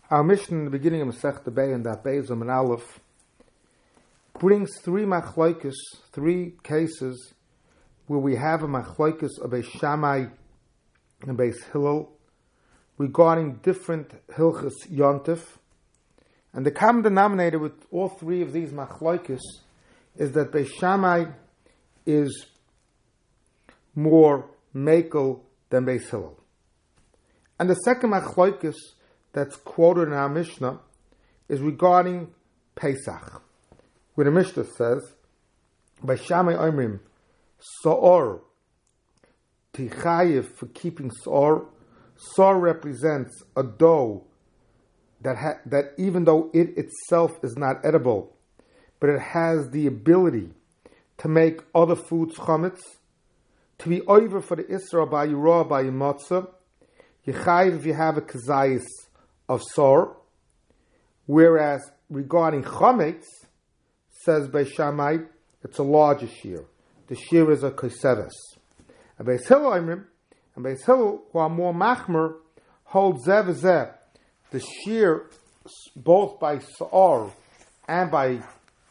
Our mission in the beginning of Masechta Bei and that Bei Zum and Aleph brings three machlokes, three cases where we have a machlokes of Beis Shammai and Beis Hillel regarding different hilchos yontif. And the common denominator with all three of these machlokes is that Beis Shammai is more mekel than Beis Hillel. And the second machlokes that's quoted in our Mishnah is regarding Pesach, where the Mishnah says, Beis Shammai omrim, Sa'or, Tichayev for keeping Sa'or. Sa'or represents a dough that even though it itself is not edible, but it has the ability to make other foods chametz, to be over for the Isra by Yirah by Matzah, Yechayev if you have a kazayis of Sa'or, whereas regarding chametz, says Beis Shammai, it's a larger shear. The shear is a koseres. And Beis Hillel and Beis Hillel, who are more machmer, hold zeh v'zeh. The shear, both by Sa'or and by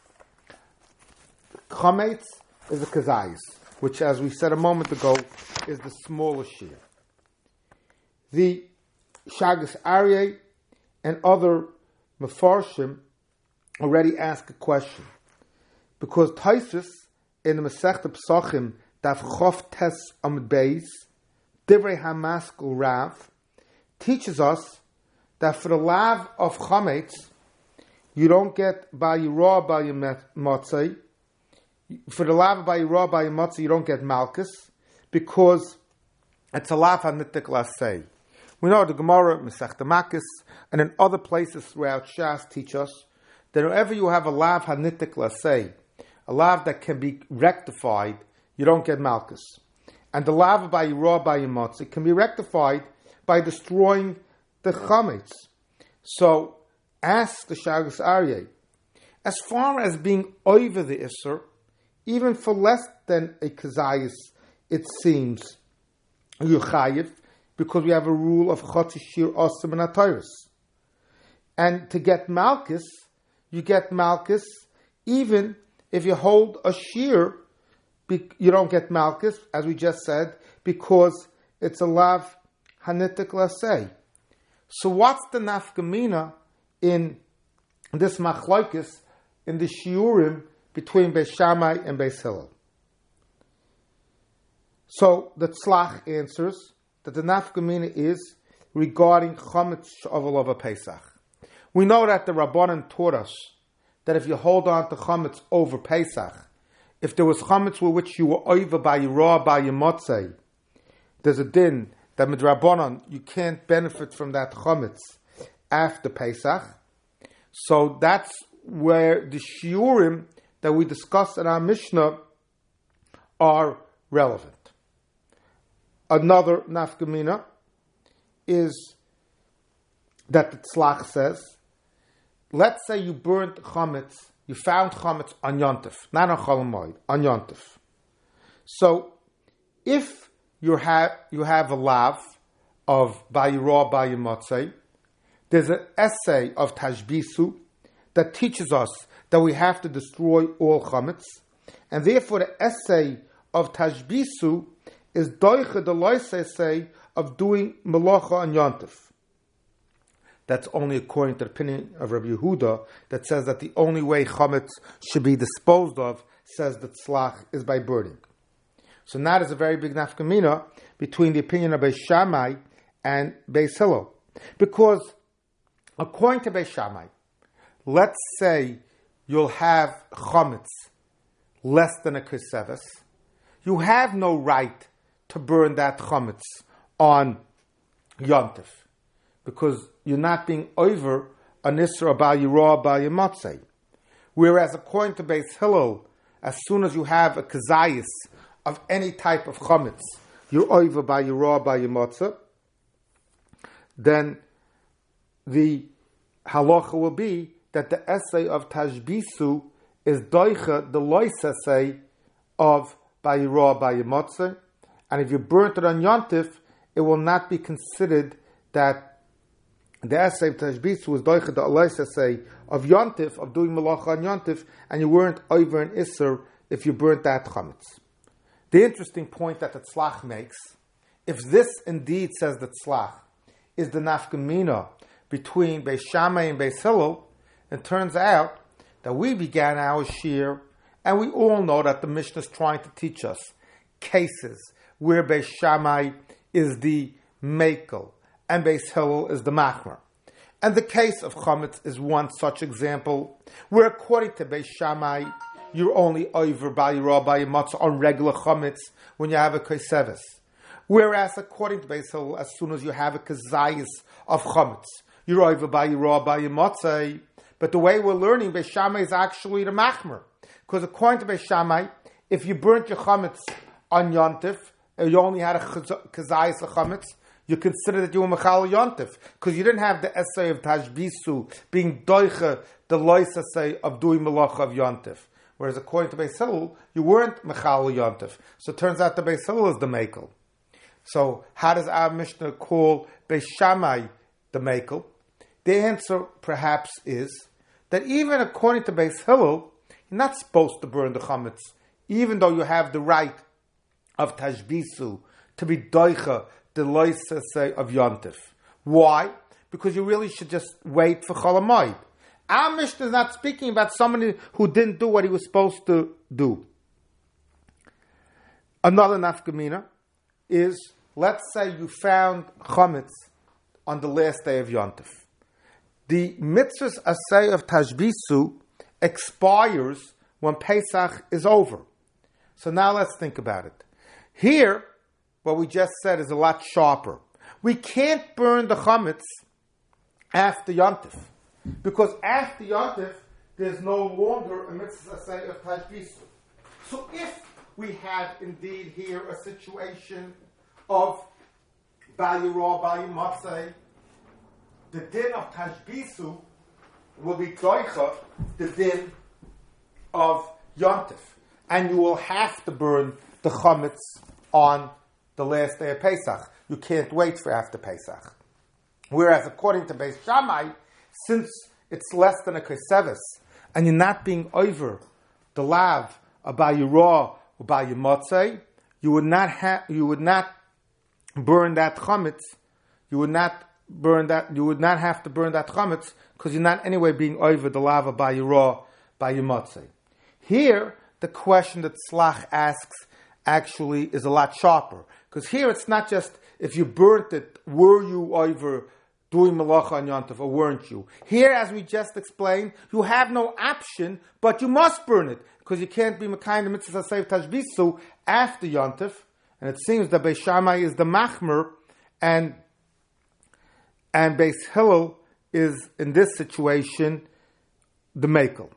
chametz, is a kazayis, which, as we said a moment ago, is the smaller shear. The Shagas Aryeh and other Mefarshim already ask a question, because Taisus in the Masechta Pesachim Daf Chof Tes Amud Beis Divrei Hamaskul Rav teaches us that for the lav of chametz you don't get by Yirah by Matzah. For the lav by Yirah by Matzah you don't get malchus, because it's a lav hanitik lasei. We know the Gemara, Masechta Makos, and in other places throughout Shas teach us that whenever you have a lav hanitik lasei, a lav that can be rectified, you don't get malchus. And the lav by Yirah by Matzah can be rectified by destroying the chametz. So, ask the Shagas Aryeh, as far as being over the Isser, even for less than a kazayis, it seems you're chayiv, because we have a rule of chotzi shir osim and atayris. And to get malchus, you get malchus even if you hold a shear, you don't get malchus, as we just said, because it's a lav hanitik lasei. So what's the nafkamina in this machlokes, in the shiurim between Beis Shammai and Beis Hillel? So the Tzlach answers that the nafkamina is regarding chametz shavuot Pesach. We know that the Rabbanan taught us that if you hold on to chametz over Pesach, if there was chametz with which you were over by Yirah by Matzah, there's a din that midrabanan you can't benefit from that chametz after Pesach. So that's where the shiurim that we discussed in our Mishnah are relevant. Another nafkamina is that the Tzlach says, let's say you burnt chametz, you found chametz on Yontif, not on Chol Hamoed, on Yontif. So, if you have a lav of Bayirah Bayimatzei, there's an essay of Tashbisu that teaches us that we have to destroy all chametz, and therefore the essay of Tashbisu is doicha the loisei of doing melacha on Yontif. That's only according to the opinion of Rabbi Yehuda, that says that the only way chametz should be disposed of, says the Tzlach, is by burning. So now there's a very big nafkamina between the opinion of Beis Shammai and Beis Hillel. Because according to Beis Shammai, let's say you'll have chametz less than a keseves, you have no right to burn that chametz on Yontif, because you're not being over an Isra by Yirah by Matzah. Whereas according to Beis Hillel, as soon as you have a kazayis of any type of chametz, you're over by Yirah by Matzah, then the halacha will be that the essay of Tashbisu is doicha the lois essay of by Yirah by Matzah, and if you burnt it on Yontif, it will not be considered that the essay of Tashbitzu was doicha the Alois essay of Yontif, of doing malacha on Yontif, and you weren't over an Isser if you burnt that chametz. The interesting point that the Tzlach makes, if this indeed says the Tzlach, is the nafkamina between Beis Shammai and Beis Hillel, it turns out that we began our shir, and we all know that the Mishnah is trying to teach us cases where Beis Shammai is the mekel and Beis Hillel is the machmer. And the case of chametz is one such example, where according to Beis Shammai, you're only over by your matzah on regular chametz when you have a kaiseves. Whereas according to Beis Hillel, as soon as you have a kazayis of chametz, you're over by your matzah. But the way we're learning, Beis Shammai is actually the machmer. Because according to Beis Shammai, if you burnt your chametz on Yontif, you only had a kazayis of chametz, you consider that you were mechal Yontif, because you didn't have the essay of Tashbisu being doicha, the lois essay of doing malacha of Yontif. Whereas according to Beis Hillel, you weren't mechal Yontif. So it turns out the Beis Hillel is the mekel. So how does our Mishnah call Beis Shammai the mekel? The answer perhaps is that even according to Beis Hillel, you're not supposed to burn the chametz, even though you have the right of Tashbisu to be doicha, the lois say of Yontif. Why? Because you really should just wait for Chol Hamoed. Our Mishnah is not speaking about somebody who didn't do what he was supposed to do. Another nafkamina is, let's say you found chametz on the last day of Yontif. The mitzvah's assay of Tashbisu expires when Pesach is over. So now let's think about it. Here, what we just said is a lot sharper. We can't burn the chametz after Yontif, because after Yontif, there's no longer a mitzvah assay of Tashbisu. So if we have indeed here a situation of Bayirah, Bayimatzeh, the din of Tashbisu will be doicha, the din of Yontif. And you will have to burn the chametz on the last day of Pesach. You can't wait for after Pesach. Whereas according to Beis Shammai, since it's less than a keseves, and you're not being over the lav of Bayirah or Bayimatzeh, you would not burn that chametz. You would not have to burn that chametz because you're not anyway being over the lava by your matzah. Here, the question that Tzlach asks actually is a lot sharper, because here it's not just if you burnt it, were you over doing malacha on Yontif or weren't you? Here, as we just explained, you have no option, but you must burn it because you can't be mekayim the mitzvah seiv tashbisu after Yontif. And it seems that Beis Shammai is the machmer, and Beis Hillel is, in this situation, the mekel.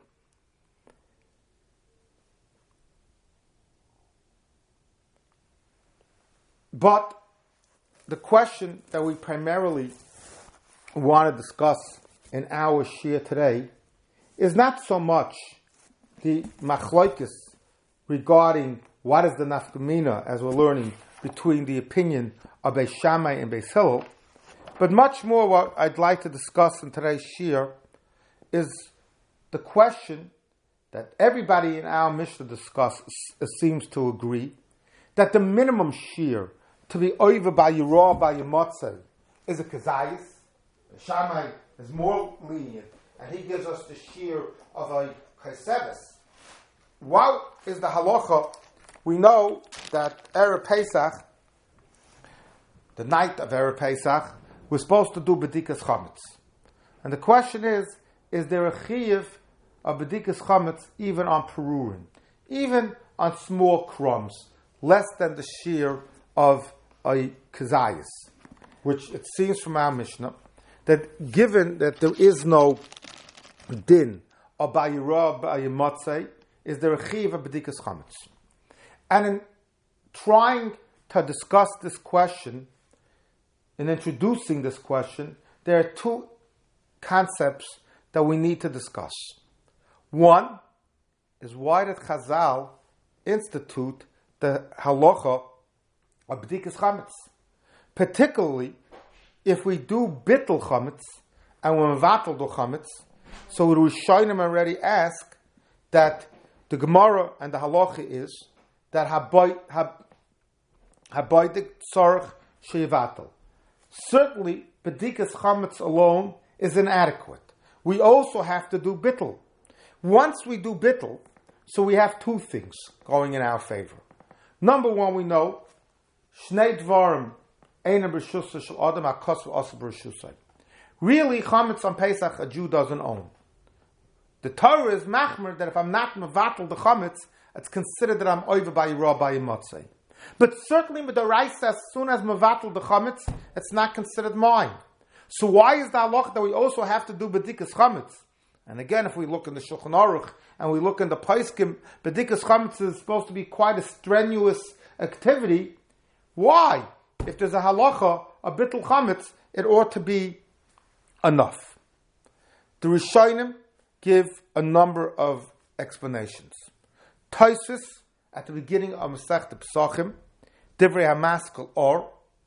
But the question that we primarily want to discuss in our shir today is not so much the machloikis regarding what is the nafkamina, as we're learning, between the opinion of Beis Shammai and Beis Hillel, but much more what I'd like to discuss in today's shir is the question that everybody in our Mishnah seems to agree, that the minimum shir to be over by Yirah, by Yematzeh, is a kazayis. Shammai is more lenient, and he gives us the shir of a kaiseves. What is the halacha? We know that Erev Pesach, the night of Erev Pesach, we're supposed to do B'dikas Chametz. And the question is there a chiyuv of B'dikas Chametz even on Perurin, even on small crumbs, less than the shear of a Kazayas, which it seems from our Mishnah, that given that there is no din of Bayirah, Bayimatzeh, is there a chiyuv of B'dikas Chametz? And in trying to discuss this question, in introducing this question, there are two concepts that we need to discuss. One is, why did Chazal institute the halacha of B'dikas Chametz? Particularly if we do bittul chametz and we mevatel do chametz, so the Rishonim already ask that the Gemara and the halacha is that habaydik tzarich sheyivatel. Certainly, bedikas chametz alone is inadequate. We also have to do bittul. Once we do bittul, so we have two things going in our favor. Number one, we know shnei dvarim eina b'shusa shel adam ha'kosu asa b'reshusay. Really, chametz on Pesach a Jew doesn't own. The Torah is machmer that if I'm not mevatel the chametz, it's considered that I'm over by Yirah by Yimatzei. But certainly with the Raisa, as soon as mevatel the chametz, it's not considered mine. So why is the halach that we also have to do bedikas chametz? And again, if we look in the Shulchan Aruch and we look in the Paiskim, bedikas chametz is supposed to be quite a strenuous activity. Why? If there's a halacha, a bittul chametz, it ought to be enough. The Rishonim give a number of explanations. Tosfos, at the beginning of Masechta Pesachim, Divrei HaMaskal Or,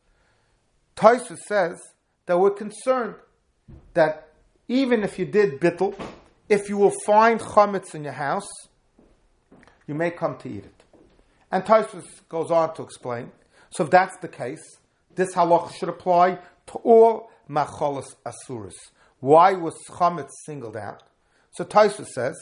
Tosfos says that we're concerned that even if you did bittul, if you will find chametz in your house, you may come to eat it. And Tosfos goes on to explain, so if that's the case, this halach should apply to all macholas asuras. Why was chametz singled out? So Tosfos says,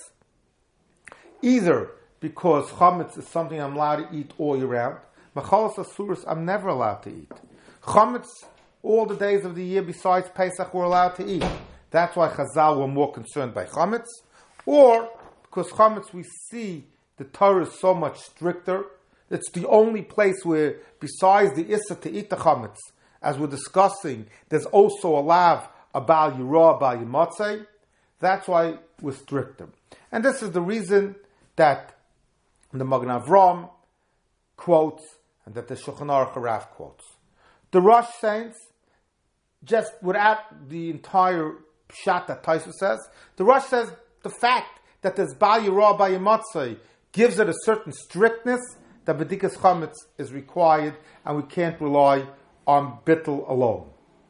either because chametz is something I'm allowed to eat all year round, macholas asuras I'm never allowed to eat. Chametz, all the days of the year besides Pesach, we're allowed to eat. That's why Chazal were more concerned by chametz, or because chametz we see the Torah is so much stricter. It's the only place where, besides the issa to eat the chametz, as we're discussing, there's also a lav about Yirah by Yimatzei. That's why we're stricter. And this is the reason that the Magen Avram quotes and that the Shulchan Aruch Harav quotes. The Rosh saints, just without the entire pshat that Tosfos says, the Rosh says the fact that there's Bal Yirah by Yimatzei gives it a certain strictness that bedikas chametz is required and we can't rely on bittul alone.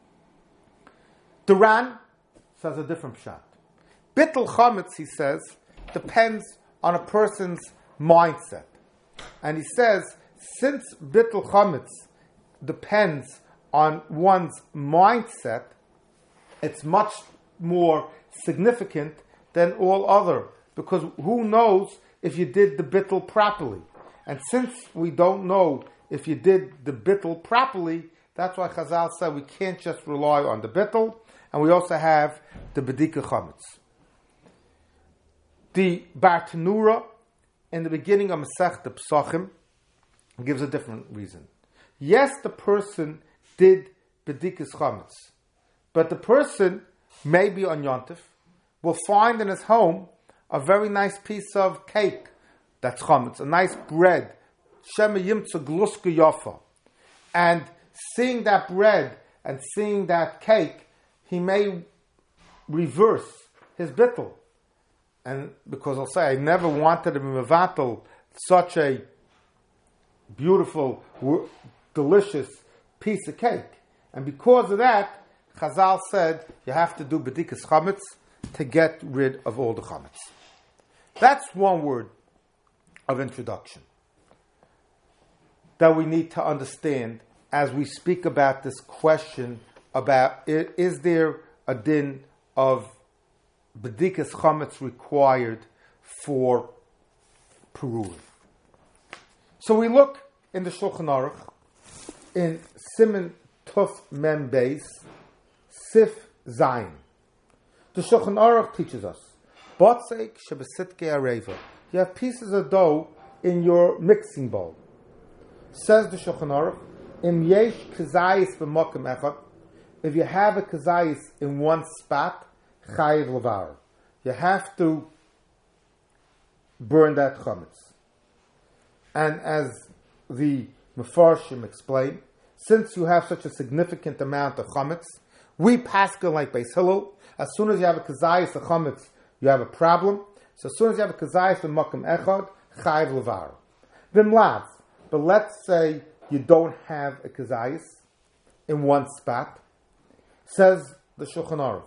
The Ran says a different pshat. Bittul chametz, he says, depends on a person's mindset. And he says, since bittul chametz depends on one's mindset, it's much more significant than all other, because who knows if you did the bittul properly. And since we don't know if you did the bittul properly, that's why Chazal said we can't just rely on the bittul, and we also have the bedika chametz. The Bartanura, in the beginning of Masechta Pesachim, gives a different reason. Yes, the person did bedikas chametz, but the person, maybe on Yontif, will find in his home a very nice piece of cake that's chametz, a nice bread, shema yimtza gluska yafa, and seeing that bread and seeing that cake, he may reverse his bittul. And because I'll say, I never wanted to be mevatel such a beautiful, delicious piece of cake. And because of that, Chazal said, you have to do bedikas chametz to get rid of all the chametz. That's one word of introduction that we need to understand as we speak about this question about, is there a din of bedikas chametz required for Purim? So we look in the Shulchan Aruch in Siman Tuf Mem Beis Sif Zayin. The Shulchan Aruch teaches us, Botzeik shebesitke areva. You have pieces of dough in your mixing bowl. Says the Shulchan Aruch, Im yesh kazayis b'mokem echad. If you have a kazayis in one spot, chayiv levar. You have to burn that chametz. And as the Mefarshim explain, since you have such a significant amount of chametz, we paskin like Beis Hillel. As soon as you have a kazayis of chametz, you have a problem. So as soon as you have a kazayis b'mokem echad, chayiv levar. V'mlav. But let's say you don't have a kazayis in one spot. Says the Shulchan Aruch,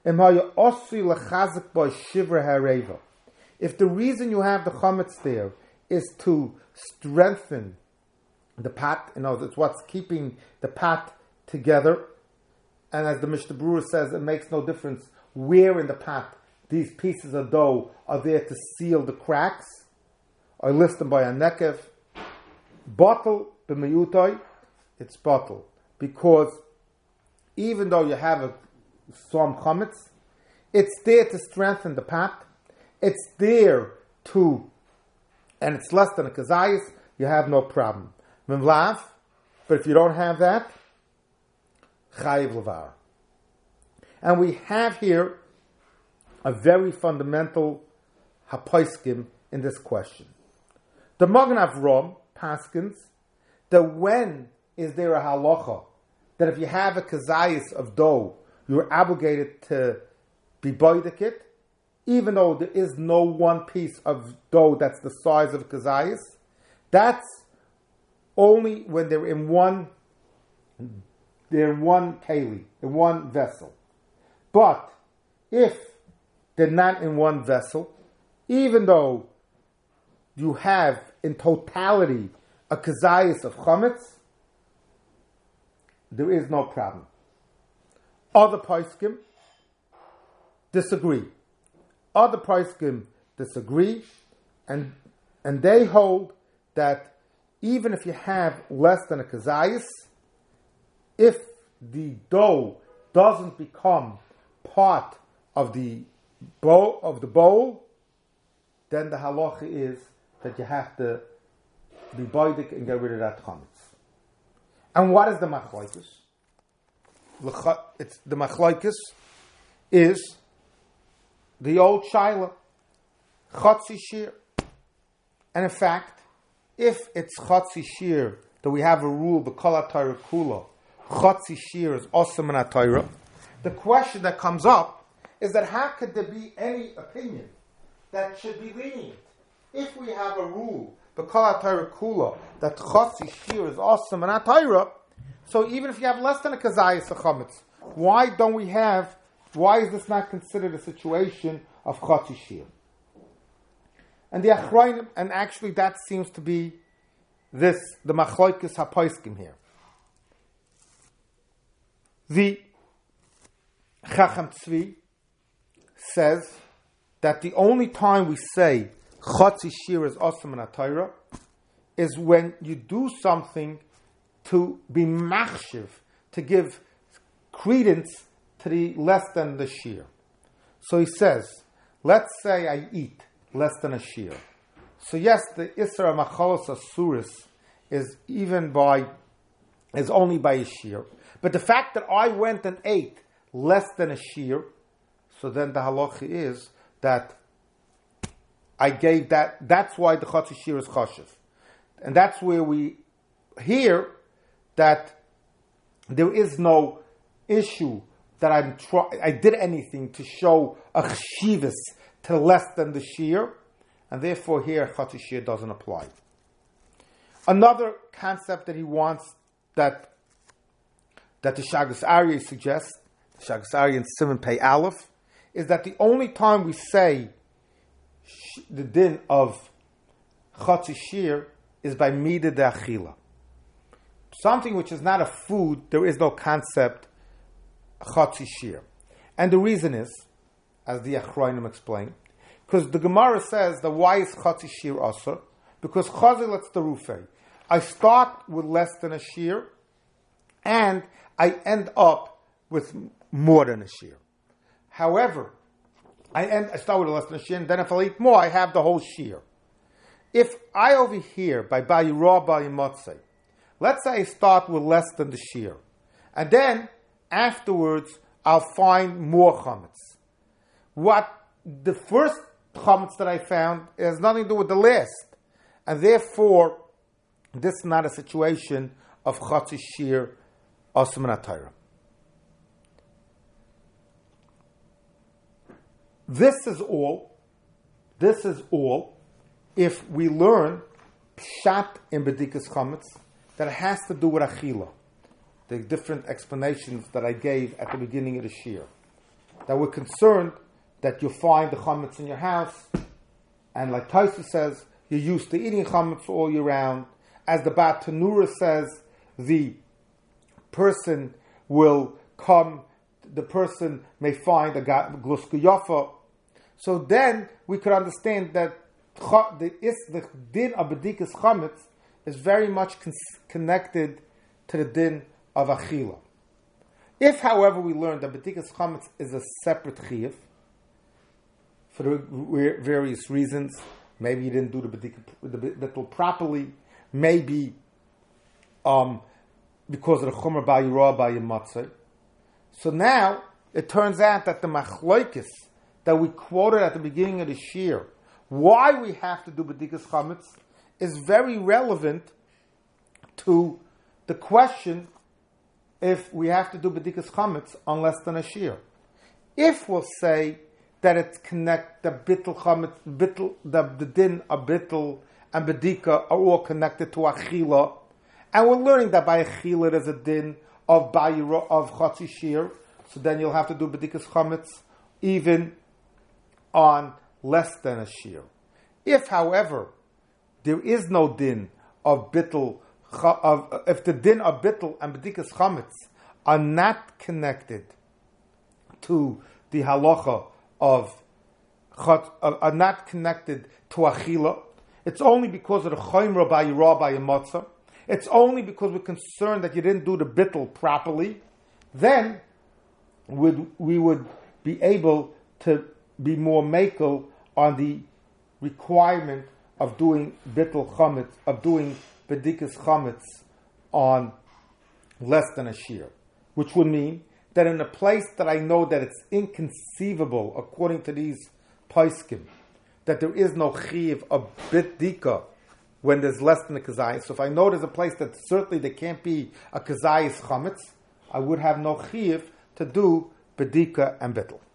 if the reason you have the chametz there is to strengthen the pat, it's what's keeping the pat together, and as the Mishnah Berurah says, it makes no difference where in the pat these pieces of dough are there to seal the cracks, or list them by a nekev. Bottle b'miyutai, it's bottle, because even though you have some chametz, it's there to strengthen the pat. It's there to, and it's less than a kazayis, you have no problem. Mimlav, but if you don't have that, chayiv levar. And we have here a very fundamental hapoiskim in this question. The Magen Avram paskins that when is there a halacha that if you have a kazayis of dough, you're obligated to be boidik it, even though there is no one piece of dough that's the size of a kazayis. That's only when they're in one keli, in one vessel. But if they're not in one vessel, even though you have in totality a kazayis of chametz, there is no problem. Other poskim disagree. And they hold that even if you have less than a kazayis, if the dough doesn't become part of the bowl, then the halacha is that you have to be boidik and get rid of that chametz. And what is the machlokes? The machlokes is the old shaila, chatzi shir. And in fact, if it's chatzi shir, that we have a rule, b'kol ha'torah kula, chatzi shir is osam in Torah. The question that comes up is that how could there be any opinion that should be lenient? If we have a rule, b'kol ha'torah kula, that chatzi shir is osam in Torah, so even if you have less than a kazayis of chametz, why is this not considered a situation of chatzi shir? And the achrayim, and actually that seems to be the machlokes hapoiskim here. The Chacham Tzvi says that the only time we say chatzi shir is osam in Torah is when you do something to be machshiv, to give credence to the less than the shir. So he says, let's say I eat less than a shir. So yes, the Isra Machalos Asuris is only by a shir. But the fact that I went and ate less than a shir, so then the halacha is that I gave that's why the chatzi shir is chashiv. And that's where we hear that there is no issue that I did anything to show a chshivas to less than the shir, and therefore here chatzi shir doesn't apply. Another concept that he wants that the Shagas Aryeh suggests, the Shagas Aryeh in Siman Pei Aleph, is that the only time we say the din of chatzi shir is by midah de achila. Something which is not a food, there is no concept chatzi shir. And the reason is, as the Achrayim explain, because the Gemara says that why is chatzi shir asur? Because chazel it's the rufei. I start with less than a shir, and I end up with more than a shir. However, I start with less than a shir, and then if I eat more, I have the whole shir. If I over here, by Bayirah Bayimotzei, let's say I start with less than the shir, and then afterwards I'll find more chametz. What the first chametz that I found has nothing to do with the last, and therefore this is not a situation of chatzi shir osam in Torah. This is all if we learn pshat in bedikas chametz that it has to do with achila. the different explanations that I gave at the beginning of the shir. That we're concerned that you'll find the chametz in your house, and like Taisa says, you're used to eating chametz all year round. As the Bat Tanura says, the person will come, the person may find a gluska yafa. So then we could understand that the din of bedikas chametz is very much connected to the din of achila. If, however, we learn that bedikas chametz is a separate chiyuv for the various reasons, maybe you didn't do the bittul properly, maybe because of the chumrah ba'yirah ba'yimatzah. So now it turns out that the machloikis that we quoted at the beginning of the shir, why we have to do bedikas chametz, is very relevant to the question if we have to do bedikas chametz on less than a shir. If we'll say that it's connect the bittul chametz, the din of bittul and bedika are all connected to achila, and we're learning that by achila there's a din of bayira of chatzi shir, so then you'll have to do bedikas chametz even on less than a shir. If, however, there is no din of bittul, if the din of bittul and bedikas chametz are not connected to the halacha are not connected to achila, it's only because of the chayimra ba'yirah ba'yimatzah, it's only because we're concerned that you didn't do the bittul properly, then we would be able to be more makel on the requirement of doing bittul chametz, of doing bedikas chametz on less than a shir, which would mean that in a place that I know that it's inconceivable, according to these paiskim, that there is no chiv of bidika when there's less than a kazayis. So if I know there's a place that certainly there can't be a kazayis chametz, I would have no chiv to do bedika and bittul.